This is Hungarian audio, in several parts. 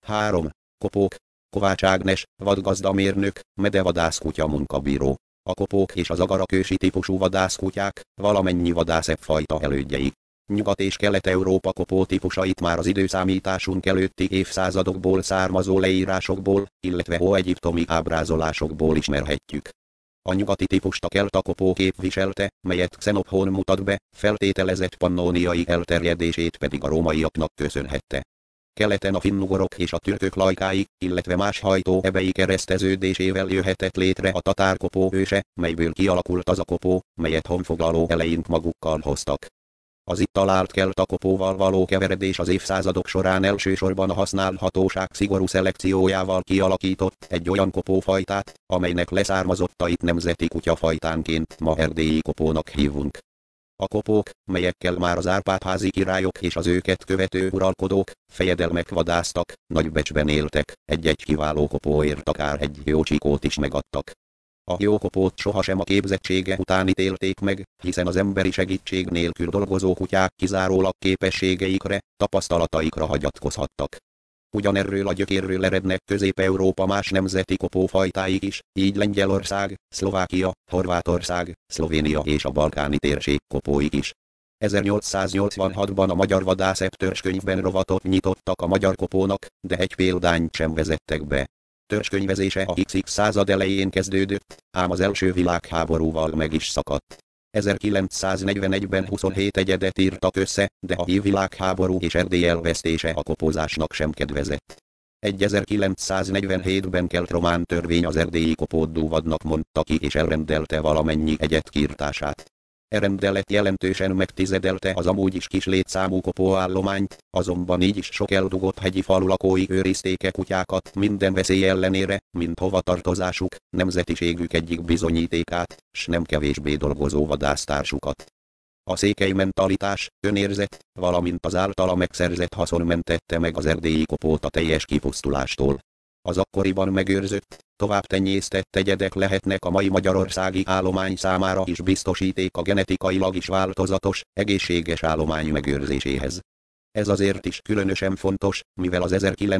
3. Kopók. Kovács Ágnes, vadgazdamérnök, medevadászkutya munkabíró. A kopók és az agarakősi típusú vadászkutyák, valamennyi vadászebb fajta elődjei. Nyugat- és Kelet-Európa kopó típusait már az időszámításunk előtti évszázadokból származó leírásokból, illetve óegyiptomi ábrázolásokból ismerhetjük. A nyugati típust a kelta kopó képviselte, melyet Xenophón mutat be, feltételezett pannóniai elterjedését pedig a rómaiaknak köszönhette. Keleten a finnugorok és a türkök lajkái, illetve más hajtóebei kereszteződésével jöhetett létre a tatár kopó őse, melyből kialakult az a kopó, melyet honfoglaló eleink magukkal hoztak. Az itt talált kelta kopóval való keveredés az évszázadok során elsősorban a használhatóság szigorú szelekciójával kialakított egy olyan kopófajtát, amelynek leszármazottait nemzeti kutyafajtánként ma erdélyi kopónak hívunk. A kopók, melyekkel már az Árpád-házi királyok és az őket követő uralkodók, fejedelmek vadásztak, nagy becsben éltek, egy-egy kiváló kopóért akár egy jó csikót is megadtak. A jó kopót sohasem a képzettsége után ítélték meg, hiszen az emberi segítség nélkül dolgozó kutyák kizárólag képességeikre, tapasztalataikra hagyatkozhattak. Ugyanerről a gyökérről erednek Közép-Európa más nemzeti kopófajtáik is, így Lengyelország, Szlovákia, Horvátország, Szlovénia és a balkáni térség kopóik is. 1886-ban a Magyar Vadászebb törzskönyvben rovatot nyitottak a magyar kopónak, de egy példányt sem vezettek be. Törzskönyvezése a XX század elején kezdődött, ám az első világháborúval meg is szakadt. 1941-ben 27 egyedet írtak össze, de a világháború és Erdély elvesztése a kopózásnak sem kedvezett. Egy 1947-ben kelt román törvény az erdélyi kopót dúvadnak mondta ki és elrendelte valamennyi egyet kiirtását. E rendelet jelentősen megtizedelte az amúgy is kis létszámú kopóállományt, azonban így is sok eldugott hegyi falu lakói őrizték kutyákat minden veszély ellenére, mint hovatartozásuk, nemzetiségük egyik bizonyítékát, s nem kevésbé dolgozó vadásztársukat. A székely mentalitás, önérzet, valamint az általa megszerzett haszon mentette meg az erdélyi kopót a teljes kipusztulástól. Az akkoriban megőrzött, tovább tenyésztett egyedek lehetnek a mai magyarországi állomány számára is biztosíték a genetikailag is változatos, egészséges állomány megőrzéséhez. Ez azért is különösen fontos, mivel az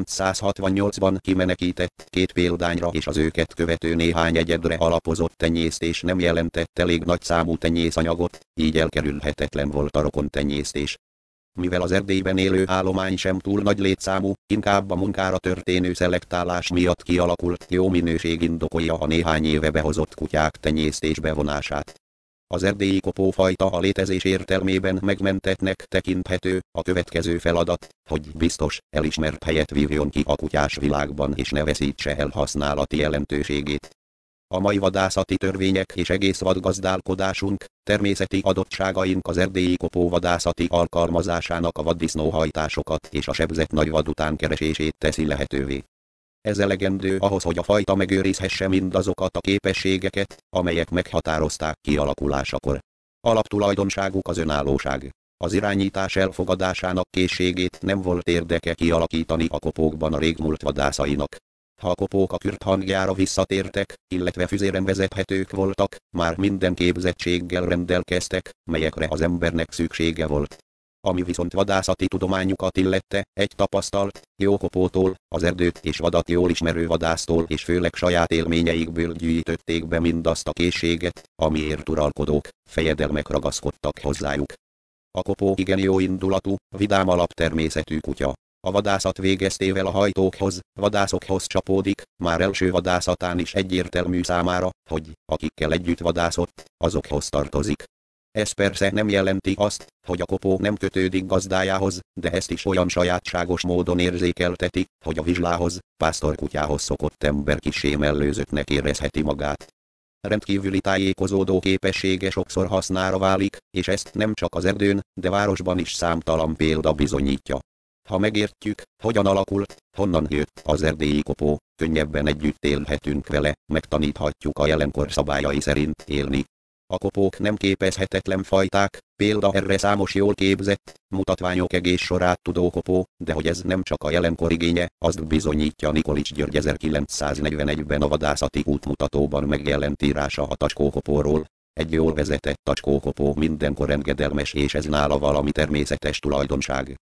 1968-ban kimenekített két példányra és az őket követő néhány egyedre alapozott tenyésztés nem jelentett elég nagy számú tenyészanyagot, így elkerülhetetlen volt a rokontenyésztés. Mivel az Erdélyben élő állomány sem túl nagy létszámú, inkább a munkára történő szelektálás miatt kialakult jó minőség indokolja a néhány éve behozott kutyák tenyésztésbe vonását. Az erdélyi kopófajta a létezés értelmében megmentettnek tekinthető, a következő feladat, hogy biztos, elismert helyet vívjon ki a kutyás világban és ne veszítse el használati jelentőségét. A mai vadászati törvények és egész vadgazdálkodásunk, természeti adottságaink az erdélyi kopó vadászati alkalmazásának a vaddisznóhajtásokat és a sebzett nagyvad utánkeresését teszi lehetővé. Ez elegendő ahhoz, hogy a fajta megőrizhesse mindazokat a képességeket, amelyek meghatározták kialakulásakor. Alaptulajdonságuk az önállóság. Az irányítás elfogadásának készségét nem volt érdeke kialakítani a kopókban a régmúlt vadászainak. Ha a kopók a kürt hangjára visszatértek, illetve füzéren vezethetők voltak, már minden képzettséggel rendelkeztek, melyekre az embernek szüksége volt. Ami viszont vadászati tudományukat illette, egy tapasztalt, jó kopótól, az erdőt és vadat jól ismerő vadásztól és főleg saját élményeikből gyűjtötték be mindazt a készséget, amiért uralkodók, fejedelmek ragaszkodtak hozzájuk. A kopó igen jó indulatú, vidám alaptermészetű kutya. A vadászat végeztével a hajtókhoz, vadászokhoz csapódik, már első vadászatán is egyértelmű számára, hogy akikkel együtt vadászott, azokhoz tartozik. Ez persze nem jelenti azt, hogy a kopó nem kötődik gazdájához, de ezt is olyan sajátságos módon érzékelteti, hogy a vizslához, pásztorkutyához szokott ember kissé mellőzöttnek érezheti magát. Rendkívüli tájékozódó képessége sokszor hasznára válik, és ezt nem csak az erdőn, de városban is számtalan példa bizonyítja. Ha megértjük, hogyan alakult, honnan jött az erdélyi kopó, könnyebben együtt élhetünk vele, megtaníthatjuk a jelenkor szabályai szerint élni. A kopók nem képezhetetlen fajták, példa erre számos jól képzett, mutatványok egész sorát tudó kopó, de hogy ez nem csak a jelenkor igénye, azt bizonyítja Nikolics György 1941-ben a vadászati útmutatóban megjelent írása a tacskókopóról. Egy jól vezetett tacskókopó mindenkor engedelmes és ez nála valami természetes tulajdonság.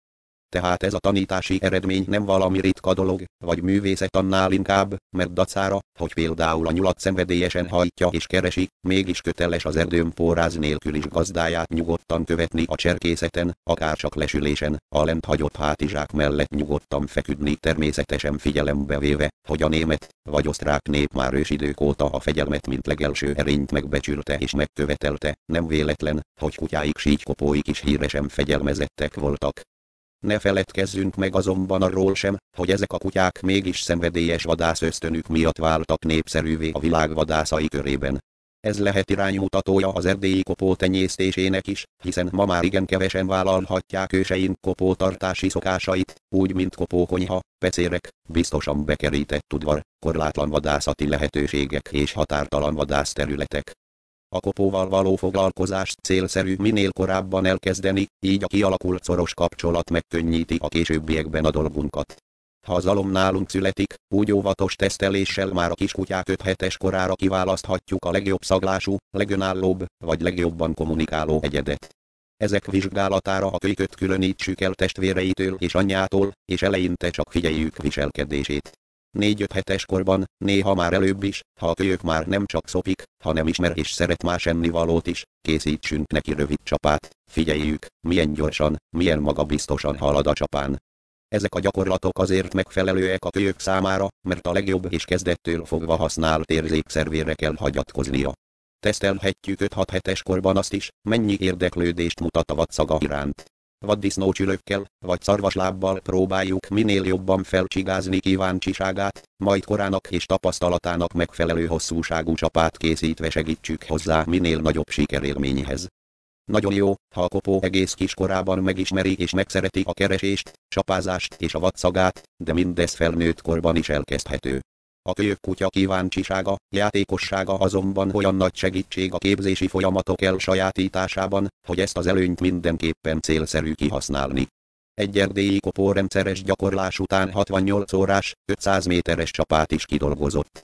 Tehát ez a tanítási eredmény nem valami ritka dolog, vagy művészet annál inkább, mert dacára, hogy például a nyulat szenvedélyesen hajtja és keresi, mégis köteles az erdőn póráz nélkül is gazdáját nyugodtan követni a cserkészeten, akárcsak lesülésen, a lent hagyott hátizsák mellett nyugodtan feküdni, természetesen figyelembe véve, hogy a német vagy osztrák nép már ősidők óta a fegyelmet mint legelső erényt megbecsülte és megkövetelte, nem véletlen, hogy kutyáik sítykopóik is híresen fegyelmezettek voltak. Ne feledkezzünk meg azonban arról sem, hogy ezek a kutyák mégis szenvedélyes vadászösztönük miatt váltak népszerűvé a világ vadászai körében. Ez lehet iránymutatója az erdélyi kopó tenyésztésének is, hiszen ma már igen kevesen vállalhatják őseink kopótartási szokásait, úgy mint kopókonyha, pecérek, biztosan bekerített udvar, korlátlan vadászati lehetőségek és határtalan vadászterületek. A kopóval való foglalkozást célszerű minél korábban elkezdeni, így a kialakult szoros kapcsolat megkönnyíti a későbbiekben a dolgunkat. Ha az alom nálunk születik, úgy óvatos teszteléssel már a kiskutyák 5 hetes korára kiválaszthatjuk a legjobb szaglású, legönállóbb, vagy legjobban kommunikáló egyedet. Ezek vizsgálatára a kölyköt különítsük el testvéreitől és anyjától, és eleinte csak figyeljük viselkedését. 4-5 hetes korban, néha már előbb is, ha a kölyök már nem csak szopik, hanem ismer és szeret más ennivalót is, készítsünk neki rövid csapát, figyeljük, milyen gyorsan, milyen magabiztosan halad a csapán. Ezek a gyakorlatok azért megfelelőek a kölyök számára, mert a legjobb és kezdettől fogva használt érzékszervére kell hagyatkoznia. Tesztelhetjük 5-6 hetes korban azt is, mennyi érdeklődést mutat a vadszaga iránt. Vaddisznócsülökkel, vagy szarvaslábbal próbáljuk minél jobban felcsigázni kíváncsiságát, majd korának és tapasztalatának megfelelő hosszúságú csapát készítve segítsük hozzá minél nagyobb sikerélményhez. Nagyon jó, ha a kopó egész kiskorában megismeri és megszereti a keresést, csapázást és a vadszagát, de mindez felnőtt korban is elkezdhető. A kölyök kutya kíváncsisága, játékossága azonban olyan nagy segítség a képzési folyamatok elsajátításában, hogy ezt az előnyt mindenképpen célszerű kihasználni. Egy erdélyi kopó rendszeres gyakorlás után 68 órás, 500 méteres csapát is kidolgozott.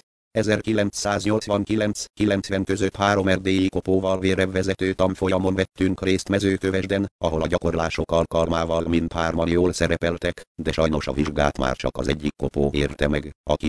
1989-90 között 3 erdélyi kopóval vérevvezető tanfolyamon vettünk részt Mezőkövesden, ahol a gyakorlások alkalmával mindhárman jól szerepeltek, de sajnos a vizsgát már csak az egyik kopó érte meg, aki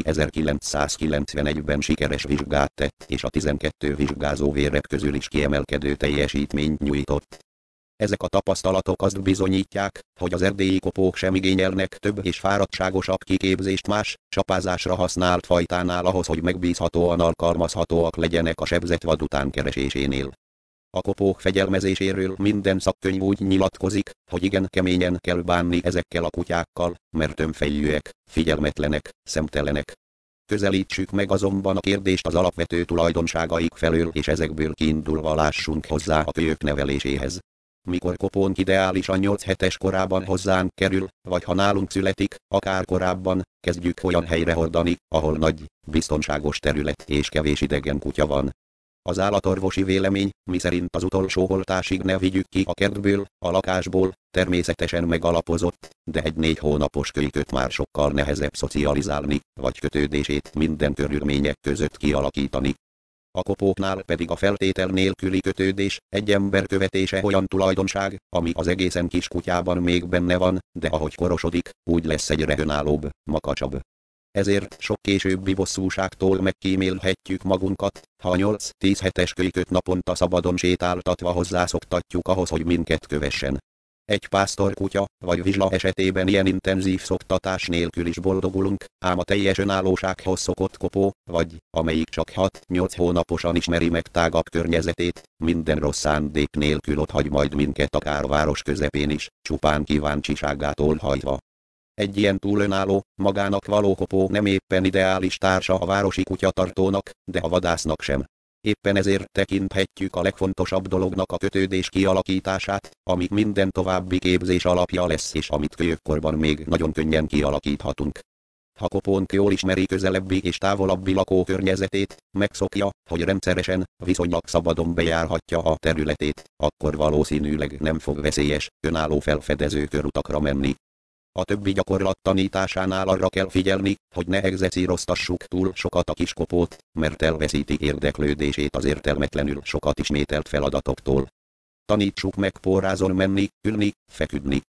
1991-ben sikeres vizsgát tett, és a 12 vizsgázó vérep közül is kiemelkedő teljesítményt nyújtott. Ezek a tapasztalatok azt bizonyítják, hogy az erdélyi kopók sem igényelnek több és fáradtságosabb kiképzést más, csapázásra használt fajtánál ahhoz, hogy megbízhatóan alkalmazhatóak legyenek a sebzett vad utánkeresésénél. A kopók fegyelmezéséről minden szakkönyv úgy nyilatkozik, hogy igen keményen kell bánni ezekkel a kutyákkal, mert önfejűek, figyelmetlenek, szemtelenek. Közelítsük meg azonban a kérdést az alapvető tulajdonságaik felől, és ezekből kiindulva lássunk hozzá a kölyök neveléséhez. Mikor kopónk ideálisan 8 hetes korában hozzánk kerül, vagy ha nálunk születik, akár korábban, kezdjük olyan helyre hordani, ahol nagy, biztonságos terület és kevés idegen kutya van. Az állatorvosi vélemény, miszerint az utolsó oltásig ne vigyük ki a kertből, a lakásból, természetesen megalapozott, de egy 4 hónapos kölyköt már sokkal nehezebb szocializálni, vagy kötődését minden körülmények között kialakítani. A kopóknál pedig a feltétel nélküli kötődés, egy ember követése olyan tulajdonság, ami az egészen kis kutyában még benne van, de ahogy korosodik, úgy lesz egyre önállóbb, makacsabb. Ezért sok későbbi bosszúságtól megkímélhetjük magunkat, ha a 8-10 hetes kölyköt naponta szabadon sétáltatva hozzászoktatjuk ahhoz, hogy minket kövessen. Egy pásztorkutya vagy vizsla esetében ilyen intenzív szoktatás nélkül is boldogulunk, ám a teljes önállósághoz szokott kopó, vagy amelyik csak 6-8 hónaposan ismeri meg tágabb környezetét, minden rossz szándék nélkül otthagy majd minket akár a város közepén is, csupán kíváncsiságától hajtva. Egy ilyen túl önálló, magának való kopó nem éppen ideális társa a városi kutyatartónak, de a vadásznak sem. Éppen ezért tekinthetjük a legfontosabb dolognak a kötődés kialakítását, ami minden további képzés alapja lesz és amit kölyökkorban még nagyon könnyen kialakíthatunk. Ha kopónk jól ismeri közelebbi és távolabbi lakókörnyezetét, megszokja, hogy rendszeresen, viszonylag szabadon bejárhatja a területét, akkor valószínűleg nem fog veszélyes, önálló felfedező körutakra menni. A többi gyakorlat tanításánál arra kell figyelni, hogy ne egzecíroztassuk túl sokat a kiskopót, mert elveszíti érdeklődését az értelmetlenül sokat ismételt feladatoktól. Tanítsuk meg pórázon menni, ülni, feküdni.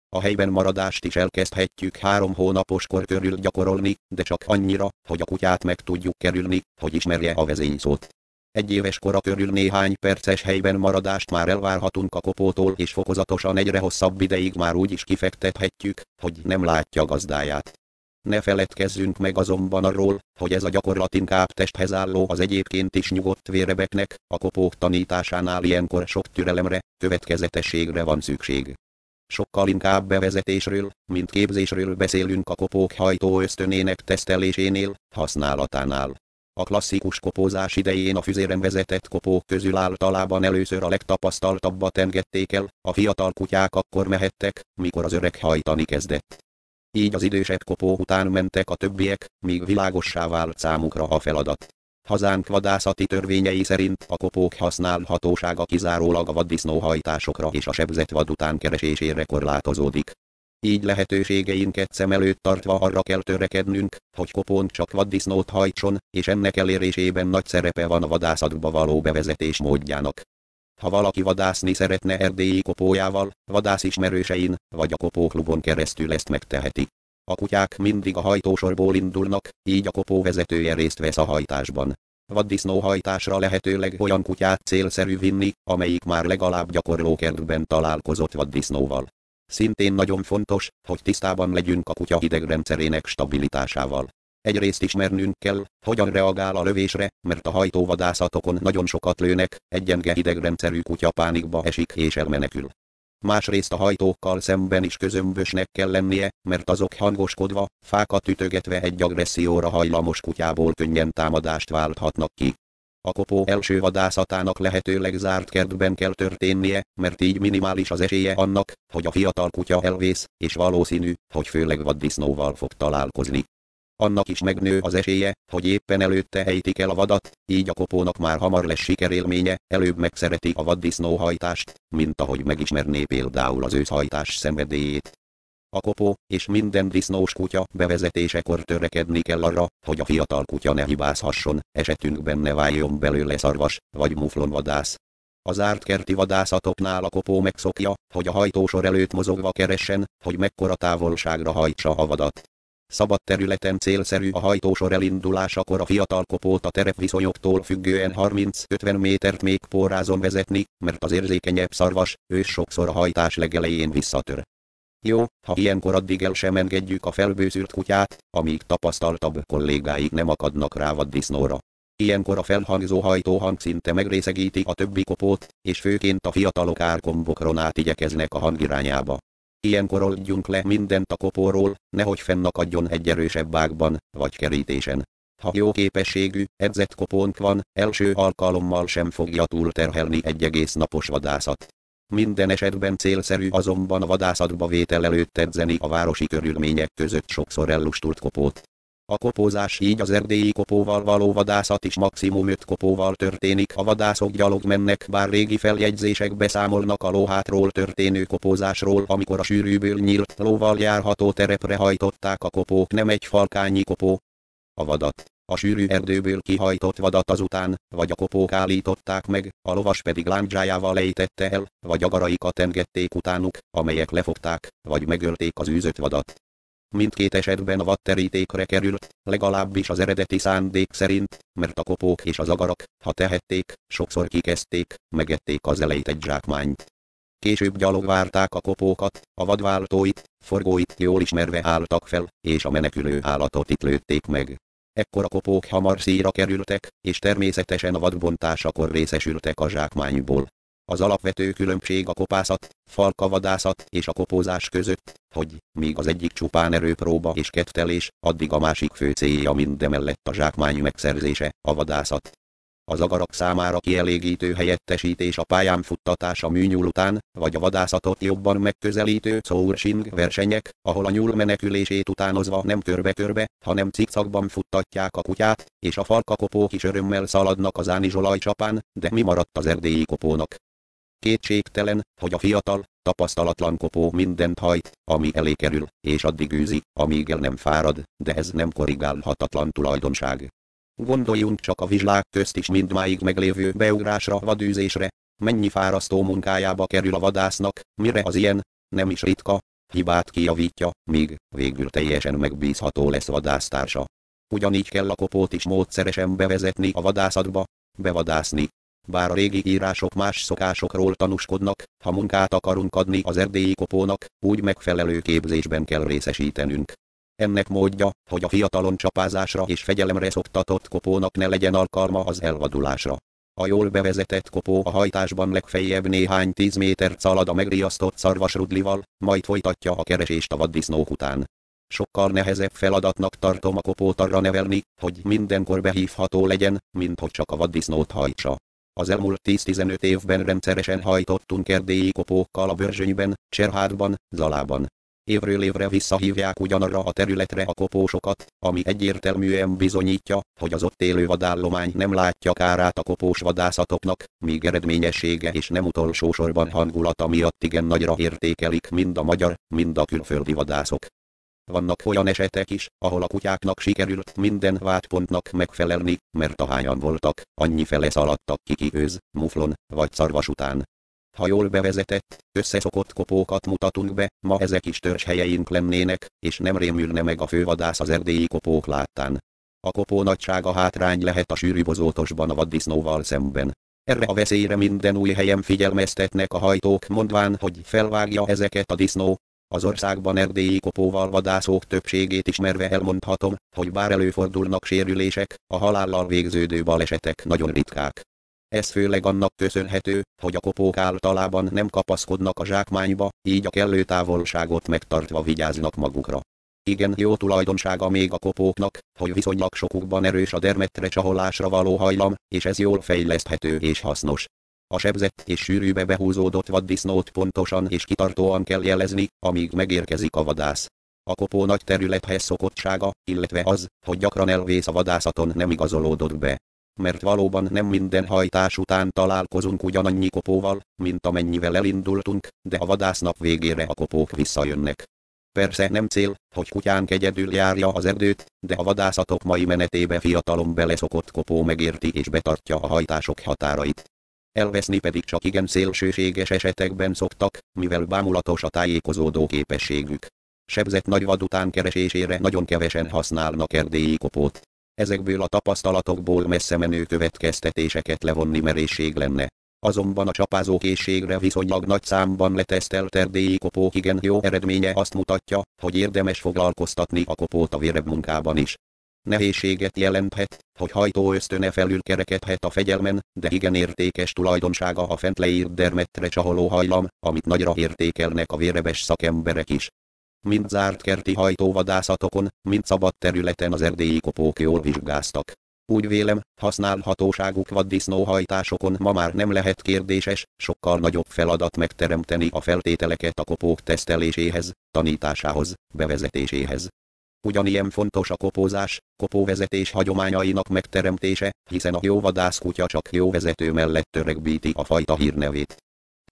A helyben maradást is elkezdhetjük 3 hónapos kor körül gyakorolni, de csak annyira, hogy a kutyát meg tudjuk kerülni, hogy ismerje a vezényszót. 1 éves kora körül néhány perces helyben maradást már elvárhatunk a kopótól, és fokozatosan egyre hosszabb ideig már úgy is kifektethetjük, hogy nem látja gazdáját. Ne feledkezzünk meg azonban arról, hogy ez a gyakorlat inkább testhez álló az egyébként is nyugodt vérebeknek, a kopók tanításánál ilyenkor sok türelemre, következetességre van szükség. Sokkal inkább bevezetésről, mint képzésről beszélünk a kopók hajtó ösztönének tesztelésénél, használatánál. A klasszikus kopózás idején a füzéren vezetett kopók közül általában először a legtapasztaltabbat engedték el, a fiatal kutyák akkor mehettek, mikor az öreg hajtani kezdett. Így az idősebb kopó után mentek a többiek, míg világossá vált számukra a feladat. Hazánk vadászati törvényei szerint a kopók használhatósága kizárólag a vaddisznóhajtásokra és a sebzett vad után keresésére korlátozódik. Így lehetőségeinket szem előtt tartva arra kell törekednünk, hogy kopónk csak vaddisznót hajtson, és ennek elérésében nagy szerepe van a vadászatba való bevezetés módjának. Ha valaki vadászni szeretne erdélyi kopójával, vadászismerősein, vagy a kopóklubon keresztül ezt megteheti. A kutyák mindig a hajtósorból indulnak, így a kopó vezetője részt vesz a hajtásban. Vaddisznóhajtásra lehetőleg olyan kutyát célszerű vinni, amelyik már legalább gyakorlókertben találkozott vaddisznóval. Szintén nagyon fontos, hogy tisztában legyünk a kutya idegrendszerének stabilitásával. Egyrészt ismernünk kell, hogyan reagál a lövésre, mert a hajtóvadászatokon nagyon sokat lőnek, egy gyenge idegrendszerű kutya pánikba esik és elmenekül. Másrészt a hajtókkal szemben is közömbösnek kell lennie, mert azok hangoskodva, fákat ütögetve egy agresszióra hajlamos kutyából könnyen támadást válthatnak ki. A kopó első vadászatának lehetőleg zárt kertben kell történnie, mert így minimális az esélye annak, hogy a fiatal kutya elvész, és valószínű, hogy főleg vaddisznóval fog találkozni. Annak is megnő az esélye, hogy éppen előtte ejtik el a vadat, így a kopónak már hamar lesz sikerélménye, előbb megszereti a vaddisznóhajtást, mint ahogy megismerné például az őszhajtás szenvedélyét. A kopó és minden disznós kutya bevezetésekor törekedni kell arra, hogy a fiatal kutya ne hibázhasson, esetünkben ne váljon belőle szarvas vagy muflonvadász. A zárt kerti vadászatoknál a kopó megszokja, hogy a hajtósor előtt mozogva keressen, hogy mekkora távolságra hajtsa a vadat. Szabad területen célszerű a hajtósor elindulásakor a fiatal kopót a terepviszonyoktól függően 30-50 métert még pórázon vezetni, mert az érzékenyebb szarvas, ős sokszor a hajtás legelején visszatör. Jó, ha ilyenkor addig el sem engedjük a felbőszült kutyát, amíg tapasztaltabb kollégáik nem akadnak rá vaddisznóra. Ilyenkor a felhangzó hajtóhang szinte megrészegíti a többi kopót, és főként a fiatalok árkombokron át igyekeznek a hang irányába. Ilyenkor oldjunk le mindent a kopóról, nehogy fennakadjon egy erősebb ágban, vagy kerítésen. Ha jó képességű, edzett kopónk van, első alkalommal sem fogja túlterhelni egy egész napos vadászat. Minden esetben célszerű azonban a vadászatba vétel előtt edzeni a városi körülmények között sokszor ellustult kopót. A kopózás így az erdélyi kopóval való vadászat is maximum 5 kopóval történik, a vadászok gyalog mennek, bár régi feljegyzések beszámolnak a lóhátról történő kopózásról, amikor a sűrűből nyílt lóval járható terepre hajtották a kopók nem egy falkányi kopó. A vadat, a sűrű erdőből kihajtott vadat azután, vagy a kopók állították meg, a lovas pedig lándzsájával ejtette el, vagy agaraikat engedték utánuk, amelyek lefogták, vagy megölték az űzött vadat. Mindkét esetben a vadterítékre került, legalábbis az eredeti szándék szerint, mert a kopók és az agarak, ha tehették, sokszor kikezdték, megették az elejtett zsákmányt. Később gyalog várták a kopókat, a vadváltóit, forgóit jól ismerve álltak fel, és a menekülő állatot itt lőtték meg. Ekkor a kopók hamar szíjra kerültek, és természetesen a vadbontásakor részesültek a zsákmányból. Az alapvető különbség a kopászat, falkavadászat és a kopózás között, hogy, míg az egyik csupán erőpróba és kettelés, addig a másik fő célja mindemellett a zsákmány megszerzése, a vadászat. Az agarak számára kielégítő helyettesítés a pályán futtatás a műnyúl után, vagy a vadászatot jobban megközelítő courging versenyek, ahol a nyúl menekülését utánozva nem körbe-körbe, hanem cikcakban futtatják a kutyát, és a falkakopók is örömmel szaladnak az ánizsolajcsapán, de mi maradt az erdélyi kopónak? Kétségtelen, hogy a fiatal, tapasztalatlan kopó mindent hajt, ami elé kerül, és addig űzi, amíg el nem fárad, de ez nem korrigálhatatlan tulajdonság. Gondoljunk csak a vizslák közt is mindmáig meglévő beugrásra, vadűzésre, mennyi fárasztó munkájába kerül a vadásznak, mire az ilyen, nem is ritka, hibát kijavítja, míg végül teljesen megbízható lesz vadásztársa. Ugyanígy kell a kopót is módszeresen bevezetni a vadászatba, bevadászni. Bár a régi írások más szokásokról tanúskodnak, ha munkát akarunk adni az erdélyi kopónak, úgy megfelelő képzésben kell részesítenünk. Ennek módja, hogy a fiatalon csapázásra és fegyelemre szoktatott kopónak ne legyen alkalma az elvadulásra. A jól bevezetett kopó a hajtásban legfeljebb néhány 10 métert szalad a megriasztott szarvasrudlival, majd folytatja a keresést a vaddisznók után. Sokkal nehezebb feladatnak tartom a kopót arra nevelni, hogy mindenkor behívható legyen, mint hogy csak a vaddisznót hajtsa. Az elmúlt 10-15 évben rendszeresen hajtottunk erdélyi kopókkal a Börzsönyben, Cserhádban, Zalában. Évről évre visszahívják ugyanarra a területre a kopósokat, ami egyértelműen bizonyítja, hogy az ott élő vadállomány nem látja kárát a kopós vadászatoknak, míg eredményessége és nem utolsó sorban hangulata miatt igen nagyra értékelik mind a magyar, mind a külföldi vadászok. Vannak olyan esetek is, ahol a kutyáknak sikerült minden vádpontnak megfelelni, mert ahányan voltak, annyifele szaladtak ki őz, muflon vagy szarvas után. Ha jól bevezetett, összeszokott kopókat mutatunk be, ma ezek is törzshelyeink lennének, és nem rémülne meg a fővadász az erdélyi kopók láttán. A kopó nagysága hátrány lehet a sűrű bozótosban a vaddisznóval szemben. Erre a veszélyre minden új helyen figyelmeztetnek a hajtók, mondván, hogy felvágja ezeket a disznó. Az országban erdélyi kopóval vadászók többségét ismerve elmondhatom, hogy bár előfordulnak sérülések, a halállal végződő balesetek nagyon ritkák. Ez főleg annak köszönhető, hogy a kopók általában nem kapaszkodnak a zsákmányba, így a kellő távolságot megtartva vigyáznak magukra. Igen jó tulajdonsága még a kopóknak, hogy viszonylag sokukban erős a dermedtre csaholásra való hajlam, és ez jól fejleszthető és hasznos. A sebzett és sűrűbe behúzódott vaddisznót pontosan és kitartóan kell jelezni, amíg megérkezik a vadász. A kopó nagy területhez szokottsága, illetve az, hogy gyakran elvész a vadászaton nem igazolódott be. Mert valóban nem minden hajtás után találkozunk ugyanannyi kopóval, mint amennyivel elindultunk, de a vadásznap végére a kopók visszajönnek. Persze nem cél, hogy kutyánk egyedül járja az erdőt, de a vadászatok mai menetébe fiatalon beleszokott kopó megérti és betartja a hajtások határait. Elveszni pedig csak igen szélsőséges esetekben szoktak, mivel bámulatos a tájékozódó képességük. Sebzett nagy vad után keresésére nagyon kevesen használnak erdélyi kopót. Ezekből a tapasztalatokból messze menő következtetéseket levonni merészség lenne. Azonban a csapázókészségre viszonylag nagy számban letesztelt erdélyi kopók igen jó eredménye azt mutatja, hogy érdemes foglalkoztatni a kopót a vérebb munkában is. Nehézséget jelenthet, hogy hajtó ösztöne felül kerekedhet a fegyelmen, de igen értékes tulajdonsága a fent leírt dermedtre csaholó hajlam, amit nagyra értékelnek a vérebes szakemberek is. Mind zárt kerti hajtóvadászatokon, mind szabad területen az erdélyi kopók jól vizsgáztak. Úgy vélem, használhatóságuk vaddisznóhajtásokon ma már nem lehet kérdéses, sokkal nagyobb feladat megteremteni a feltételeket a kopók teszteléséhez, tanításához, bevezetéséhez. Ugyanilyen fontos a kopózás, kopóvezetés hagyományainak megteremtése, hiszen a jó vadászkutya csak jó vezető mellett öregbíti a fajta hírnevét.